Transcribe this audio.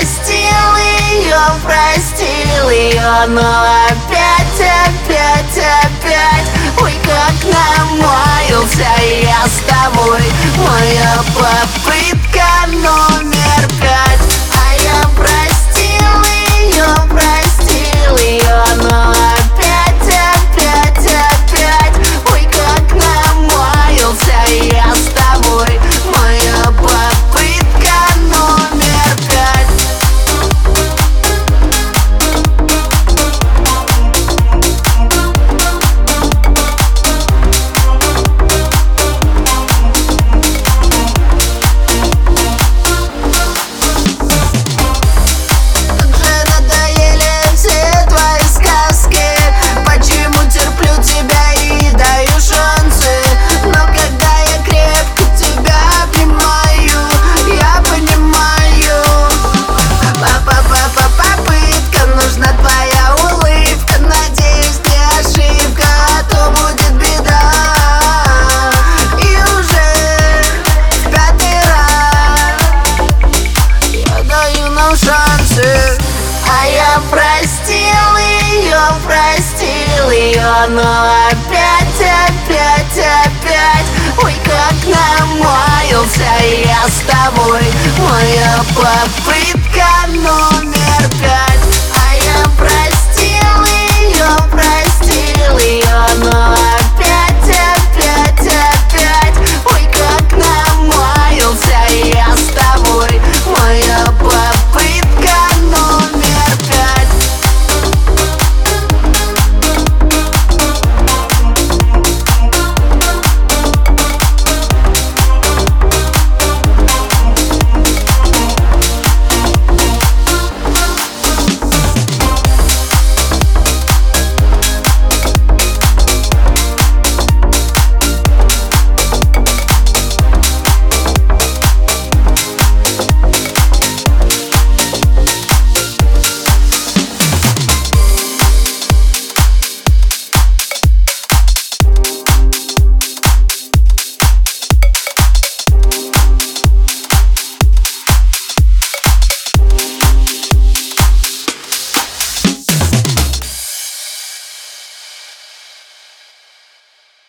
простил ее, но опять ой, как намаялся я с тобой. Моя попытка номер 5. А я простил ее, но опять ой, как намаялся я с тобой. Моя попытка номер 5. А я простил ее, но опять ой, как намаялся я с тобой. Моя попытка